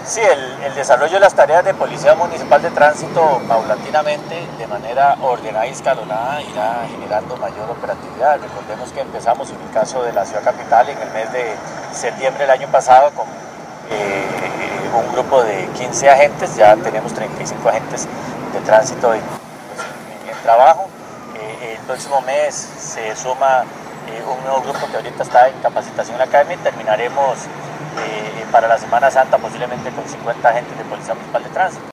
Sí, el desarrollo de las tareas de Policía Municipal de Tránsito paulatinamente, de manera ordenada y escalonada, irá generando mayor operatividad. Recordemos que empezamos en el caso de la ciudad capital en el mes de septiembre del año pasado con un grupo de 15 agentes, ya tenemos 35 agentes de tránsito en trabajo. El próximo mes se suma un nuevo grupo que ahorita está en capacitación en la academia y terminaremos para la Semana Santa posiblemente con 50 agentes de Policía Municipal de Tránsito.